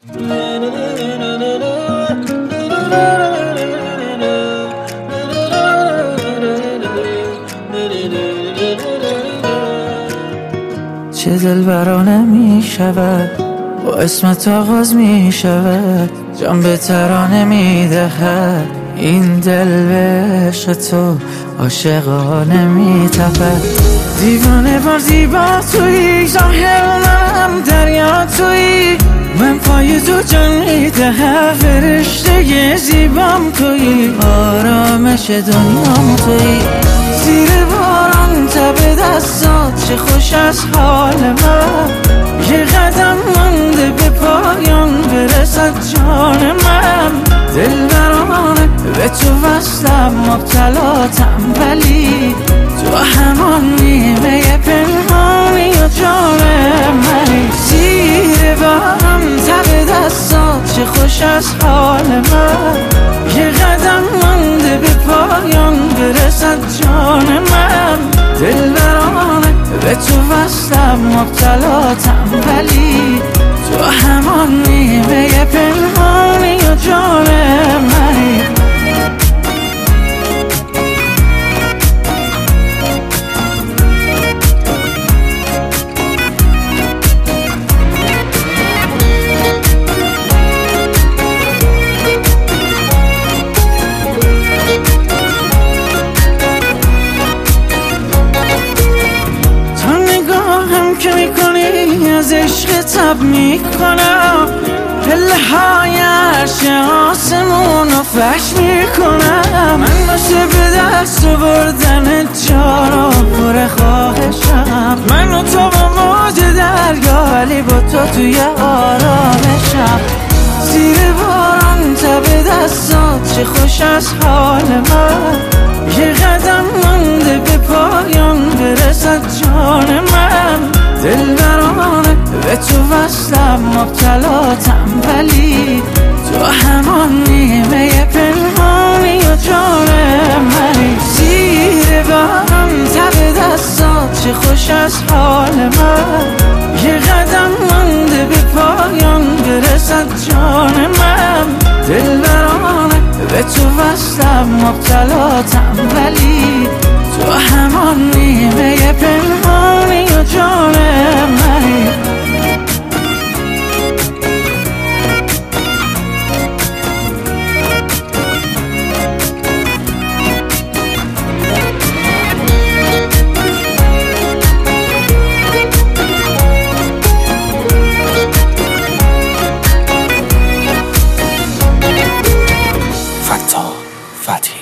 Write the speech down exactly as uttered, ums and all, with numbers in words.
چه دلبرانه می شود با اسمت آغاز می شود، جان به ترانه می دهد این دل به عشق تو عاشقانه می تپد. دیوانه بار زیبا تویی، ظاهر منم دریا تویی، من پای تو جان می دهم، فرشته زیبام تویی، آرامش دنیام تویی. زیر باران تب دستات چه خوش از حال من، یه قدم مونده به پایان برسد جان من. دلبرانه به تو وصلم، مبتلاتم ولی تو همان نیمه پنهانی و جان منی. زیر باران تب دستات چه خوش از حال من، یه قدم مونده به پایان برسد جان من. دلبرانه به تو وصلم، مبتلاتم ولی تو همان نیمه پنهانی و جان منی. که میکنی از عشق تب میکنم، پله های عرش آسمون رو فش میکنم. من باشه به دست بردن جارا پر خواهشم، من و تو با موج دریا ولی با تو توی آرامشم. زیر باران تب دستات چه خوش از حال من، یه قدم مونده به پایان برسد جان من. دلبرانه به تو وصلم، مبتلاتم ولی تو همان نیمه پنهانی و جان منی. زیر باران تب دستات چه خوش از حال من، یه قدم مونده به پایان برسد جان من. دلبرانه به تو وصلم، مبتلاتم ولی تو همان نیمه پنهانی و جان منی. فتا فتحی